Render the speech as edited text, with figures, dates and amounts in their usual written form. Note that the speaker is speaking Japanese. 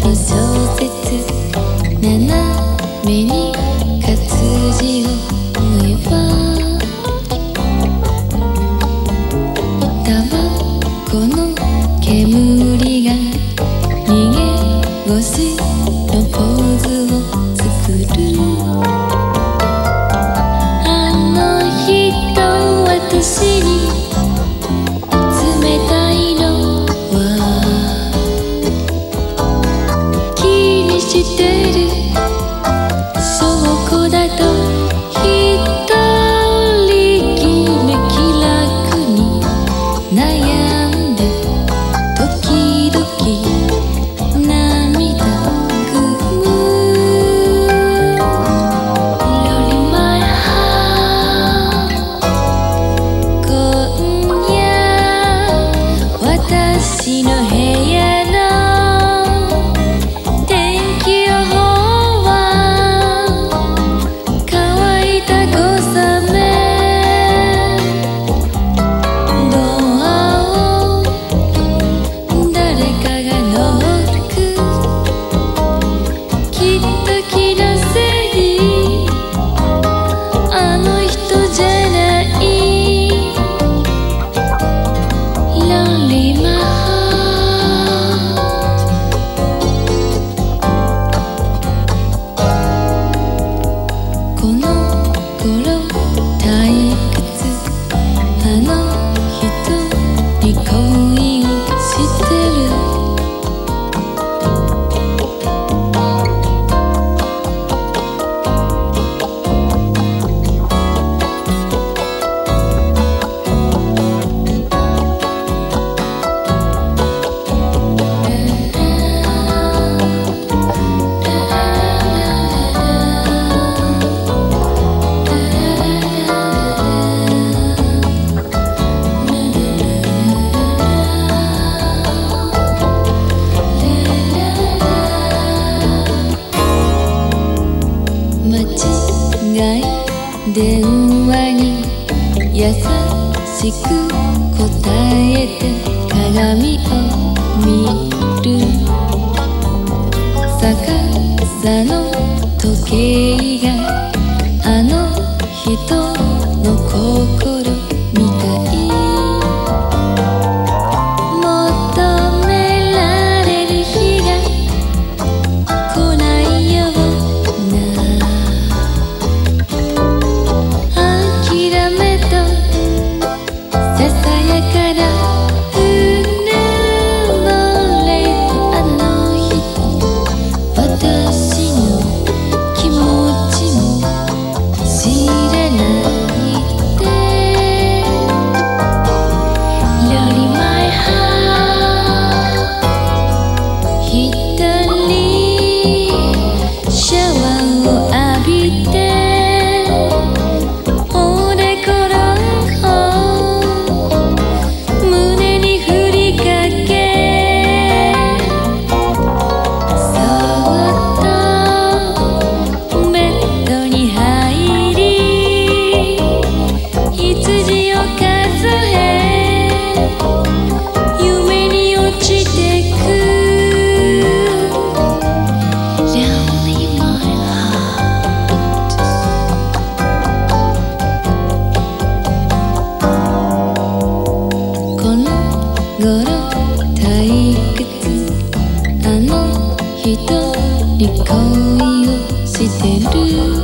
の小説斜めに活字を追えばタバコの煙が逃げ腰のポーズを作る。あの人私に冷たいのは気にしてる証拠だと一人きり気楽に悩んで時々涙ぐむ。 Rolling my heart 今夜私の部屋の天気予報は乾いた小雨。ドアを誰かがノック。きっと気のせいあの人じゃない。 Lonely my heart この頃退屈あの人に恋をしてる。間違い電話に優しく答えて鏡を見る。逆さの時計があの人の心みたい。求められる日が来ないような諦めとささやかなうぬぼれあの人私の気持ちも知らないで。 Lonely my heart 一人シャワーを浴びておでこの方胸に振りかけそっとベッドに入り羊を数え夢に落ちてく。 Lonely my heart この頃退屈あの人に恋をしてる。